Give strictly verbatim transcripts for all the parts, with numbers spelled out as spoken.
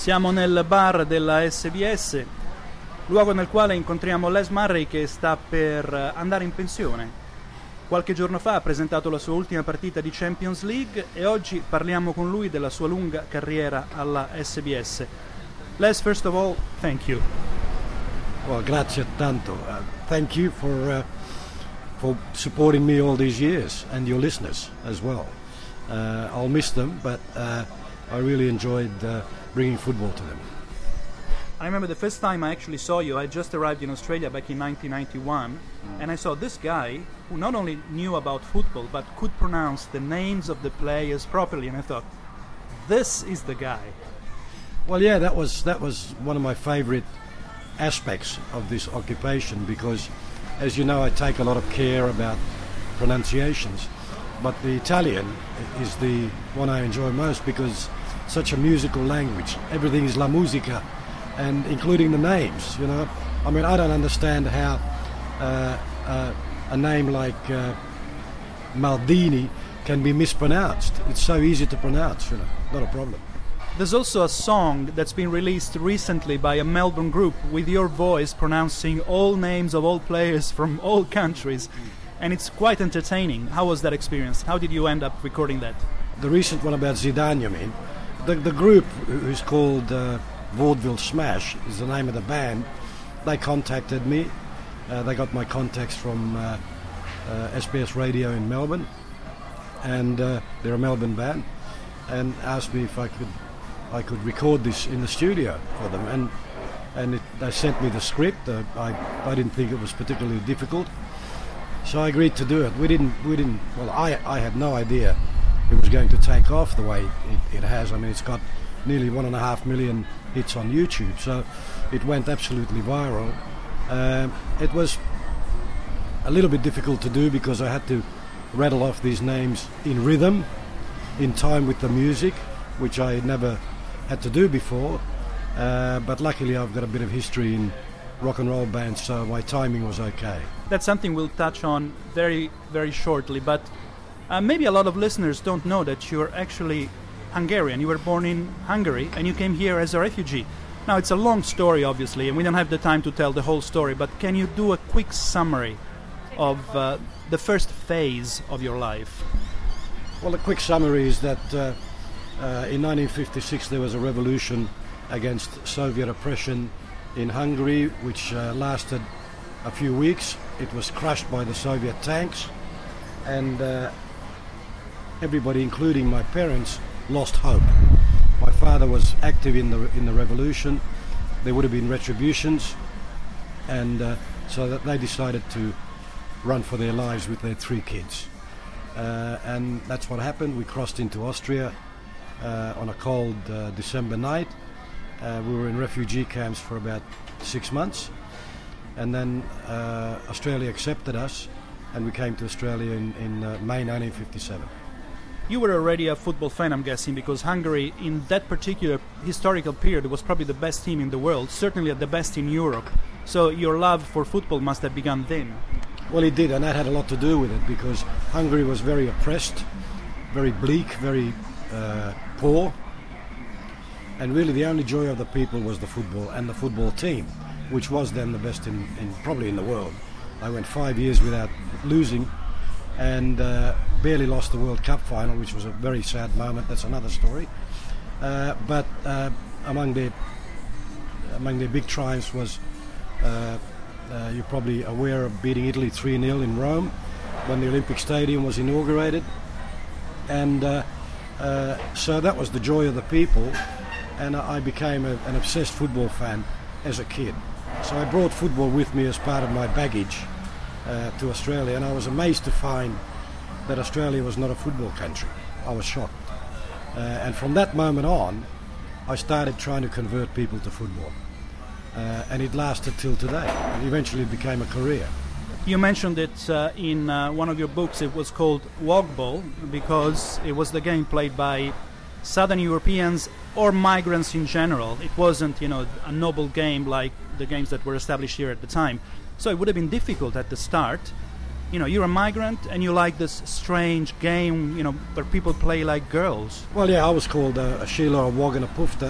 Siamo nel bar della S B S, luogo nel quale incontriamo Les Murray che sta per andare in pensione. Qualche giorno fa ha presentato la sua ultima partita di Champions League e oggi parliamo con lui della sua lunga carriera alla S B S. Les, first of all, thank you. Well, grazie tanto. Uh, thank you for uh, for supporting me all these years, and your listeners as well. Uh, I'll miss them, but uh, I really enjoyed uh, bringing football to them. I remember the first time I actually saw you, I just arrived in Australia back in nineteen ninety-one, mm. and I saw this guy who not only knew about football, but could pronounce the names of the players properly, and I thought, this is the guy. Well, yeah, that was that was one of my favourite aspects of this occupation, because, as you know, I take a lot of care about pronunciations, but the Italian is the one I enjoy most because it's such a musical language. Everything is la musica, and including the names, you know. I mean, I don't understand how uh, uh, a name like uh, Maldini can be mispronounced. It's so easy to pronounce, you know, not a problem. There's also a song that's been released recently by a Melbourne group with your voice pronouncing all names of all players from all countries, and it's quite entertaining. How was that experience? How did you end up recording that? The recent one about Zidane, you mean? The, the group, who's called uh, Vaudeville Smash, is the name of the band. They contacted me. Uh, they got my contacts from uh, uh, S B S Radio in Melbourne, and uh, they're a Melbourne band, and asked me if I could I could record this in the studio for them, and and it, they sent me the script. Uh, I I didn't think it was particularly difficult, so I agreed to do it. We didn't we didn't. Well, I I had no idea it was going to take off the way it, it has. I mean, it's got nearly one and a half million hits on YouTube, so it went absolutely viral. Um, it was a little bit difficult to do because I had to rattle off these names in rhythm, in time with the music, which I never had to do before, uh, but luckily I've got a bit of history in rock and roll bands, so my timing was okay. That's something we'll touch on very, very shortly, but uh, maybe a lot of listeners don't know that you're actually Hungarian. You were born in Hungary and you came here as a refugee. Now, it's a long story, obviously, and we don't have the time to tell the whole story, but can you do a quick summary of uh, the first phase of your life? Well, a quick summary is that uh, Uh, in nineteen fifty-six there was a revolution against Soviet oppression in Hungary, which uh, lasted a few weeks. It was crushed by the Soviet tanks, and uh, everybody, including my parents, lost hope. My father was active in the in the revolution. There would have been retributions, and uh, so that they decided to run for their lives with their three kids. Uh, and that's what happened. We crossed into Austria Uh, on a cold uh, December night. Uh, we were in refugee camps for about six months, and then uh, Australia accepted us, and we came to Australia in, in uh, May nineteen fifty-seven. You were already a football fan, I'm guessing, because Hungary in that particular historical period was probably the best team in the world, certainly the best in Europe. So your love for football must have begun then. Well, it did, and that had a lot to do with it, because Hungary was very oppressed, very bleak, very Uh, poor, and really the only joy of the people was the football and the football team, which was then the best in, in probably in the world. I went five years without losing, and uh, barely lost the World Cup final, which was a very sad moment. That's another story. Uh, but uh, among their among their big triumphs was uh, uh, you're probably aware of beating Italy three nil in Rome when the Olympic Stadium was inaugurated, and uh, Uh, so that was the joy of the people, and I became a, an obsessed football fan as a kid. So I brought football with me as part of my baggage uh, to Australia, and I was amazed to find that Australia was not a football country. I was shocked. Uh, and from that moment on, I started trying to convert people to football. Uh, and it lasted till today. It eventually became a career. You mentioned it uh, in uh, one of your books. It was called Wogball because it was the game played by Southern Europeans or migrants in general. It wasn't, you know, a noble game like the games that were established here at the time. So it would have been difficult at the start. You know, you're a migrant and you like this strange game, you know, where people play like girls. Well, yeah, I was called uh, a Sheila, a Wog and a Pufta,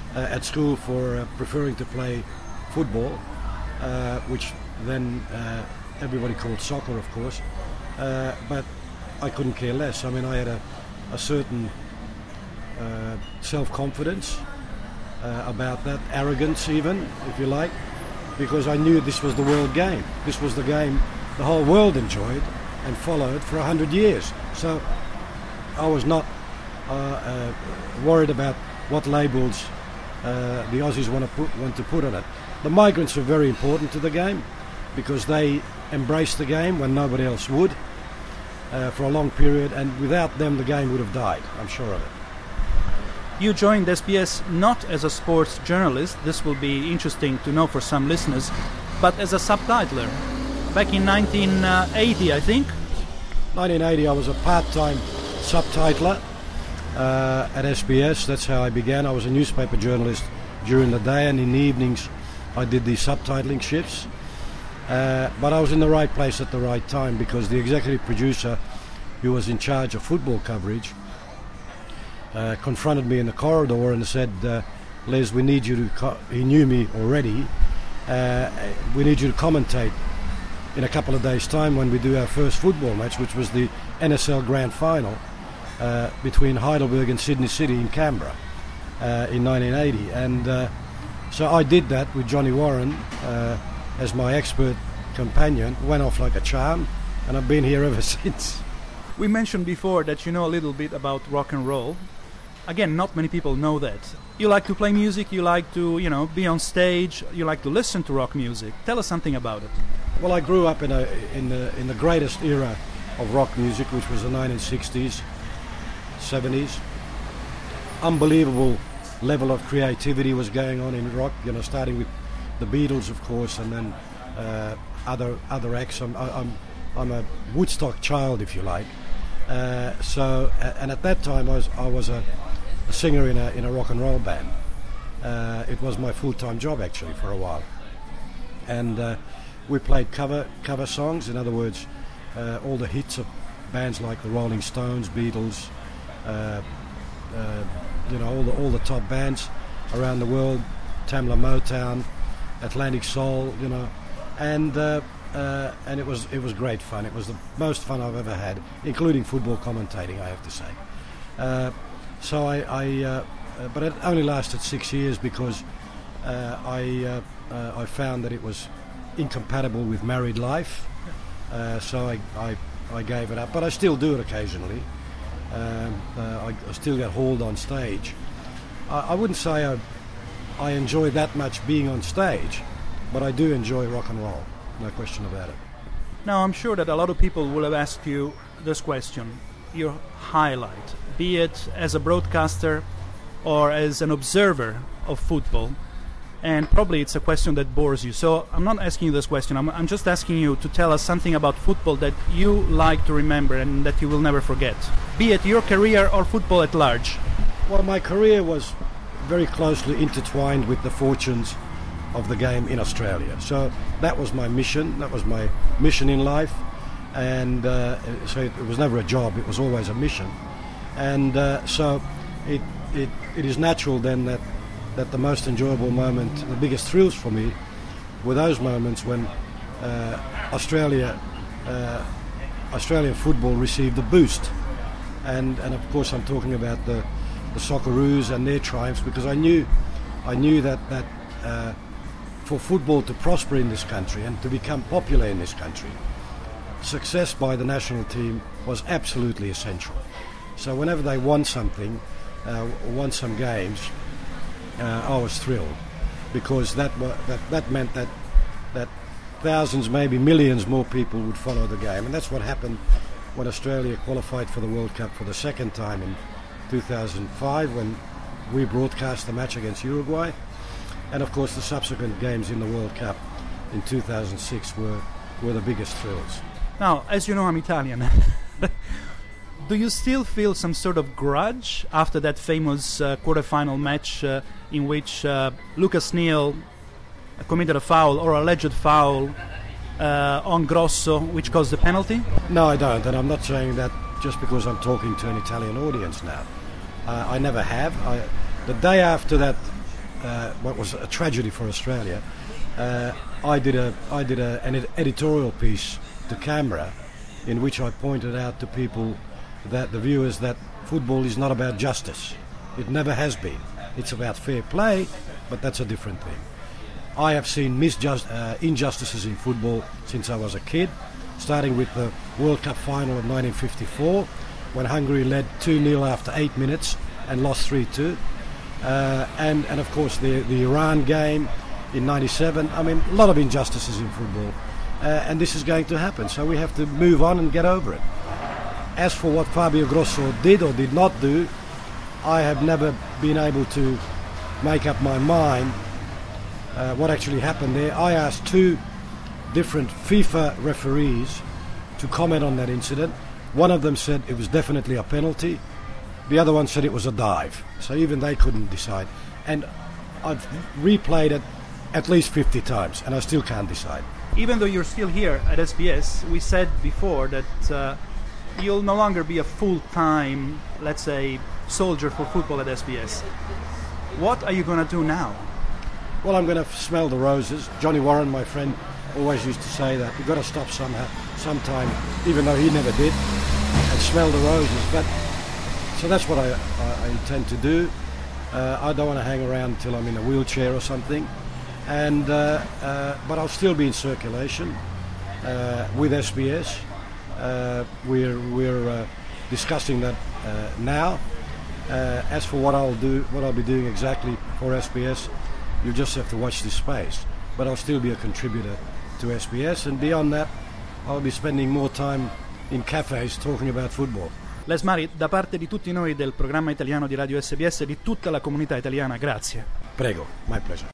uh, at school for uh, preferring to play football, uh, which then uh, everybody called soccer, of course. Uh, but I couldn't care less. I mean, I had a, a certain uh, self-confidence uh, about that, arrogance even, if you like, because I knew this was the world game. This was the game the whole world enjoyed and followed for a hundred years. So I was not uh, uh, worried about what labels uh, the Aussies want to put want to put on it. The migrants are very important to the game because they embraced the game when nobody else would uh, for a long period, and without them the game would have died, I'm sure of it. You joined S B S not as a sports journalist, this will be interesting to know for some listeners, but as a subtitler. Back in nineteen eighty, I think? nineteen eighty, I was a part-time subtitler uh, at S B S. That's how I began. I was a newspaper journalist during the day, and in the evenings I did the subtitling shifts. Uh, but I was in the right place at the right time because the executive producer who was in charge of football coverage uh, confronted me in the corridor and said, uh, Les, we need you to, co-, he knew me already, uh, we need you to commentate in a couple of days' time when we do our first football match, which was the N S L Grand Final uh, between Heidelberg and Sydney City in Canberra uh, in nineteen eighty. And uh, so I did that with Johnny Warren uh, as my expert companion, went off like a charm, and I've been here ever since. We mentioned before that you know a little bit about rock and roll. Again, not many people know that. You like to play music, you like to, you know, be on stage, you like to listen to rock music. Tell us something about it. Well, I grew up in a in the in the greatest era of rock music, which was the nineteen sixties, seventies. Unbelievable level of creativity was going on in rock. You know, starting with the Beatles, of course, and then uh, other other acts. I'm, I'm I'm a Woodstock child, if you like. Uh, so, and at that time, I was I was a, a singer in a in a rock and roll band. Uh, it was my full-time job actually for a while, and uh, we played cover cover songs. In other words, uh, all the hits of bands like the Rolling Stones, Beatles, uh, uh, you know, all the all the top bands around the world, Tamla Motown, Atlantic Soul, you know, and uh, uh, and it was it was great fun. It was the most fun I've ever had, including football commentating, I have to say. Uh, so I, I uh, uh, but it only lasted six years because uh, I uh, uh, I found that it was incompatible with married life. Uh, so I, I I gave it up, but I still do it occasionally. Um, uh, I, I still get hauled on stage. I, I wouldn't say I, I enjoy that much being on stage, but I do enjoy rock and roll, no question about it. Now, I'm sure that a lot of people will have asked you this question, your highlight, be it as a broadcaster or as an observer of football, and probably it's a question that bores you. So I'm not asking you this question, I'm, I'm just asking you to tell us something about football that you like to remember and that you will never forget, be it your career or football at large. Well, my career was very closely intertwined with the fortunes of the game in Australia. So that was my mission, that was my mission in life, and uh, so it, it was never a job, it was always a mission. And uh, so it, it it is natural then that that the most enjoyable moment, the biggest thrills for me, were those moments when uh, Australia, uh, Australian football received a boost. And and of course I'm talking about the, the Socceroos and their triumphs, because I knew I knew that, that uh, for football to prosper in this country and to become popular in this country, success by the national team was absolutely essential. So whenever they won something, uh, won some games, Uh, I was thrilled, because that, wa- that that meant that that thousands, maybe millions more people would follow the game, and that's what happened when Australia qualified for the World Cup for the second time in two thousand five, when we broadcast the match against Uruguay, and of course the subsequent games in the World Cup in two thousand six were were the biggest thrills. Now, as you know, I'm Italian. Do you still feel some sort of grudge after that famous uh, quarter-final match uh, in which uh, Lucas Neal committed a foul, or alleged foul, uh, on Grosso, which caused the penalty? No, I don't, and I'm not saying that just because I'm talking to an Italian audience now. Uh, I never have. I, the day after that uh, what was a tragedy for Australia, uh, I did a I did a, an ed- editorial piece to camera, in which I pointed out to people, that the viewers, that football is not about justice. It never has been. It's about fair play, but that's a different thing. I have seen misjust, uh, injustices in football since I was a kid, starting with the World Cup final of nineteen fifty-four, when Hungary led two nil after eight minutes and lost three two. Uh, and, and of course the, the Iran game in ninety-seven. I mean, a lot of injustices in football. Uh, and this is going to happen, so we have to move on and get over it. As for what Fabio Grosso did or did not do, I have never been able to make up my mind uh, what actually happened there. I asked two different FIFA referees to comment on that incident. One of them said it was definitely a penalty. The other one said it was a dive. So even they couldn't decide. And I've replayed it at least fifty times, and I still can't decide. Even though you're still here at S B S, we said before that uh, you'll no longer be a full-time, let's say, soldier for football at S B S. What are you going to do now? Well, I'm going to smell the roses. Johnny Warren, my friend, always used to say that you've got to stop somehow, sometime, even though he never did, and smell the roses. But so that's what I, I, I intend to do. Uh, I don't want to hang around until I'm in a wheelchair or something. And uh, uh, but I'll still be in circulation uh, with S B S. Uh, we're we're uh, discussing that uh, now. Uh, as for what I'll do, what I'll be doing exactly for S B S, you just have to watch this space. But I'll still be a contributor to S B S, and beyond that, I'll be spending more time in cafes talking about football. Les Mari, da parte di tutti noi del programma italiano di Radio S B S e di tutta la comunità italiana, grazie. Prego, my pleasure.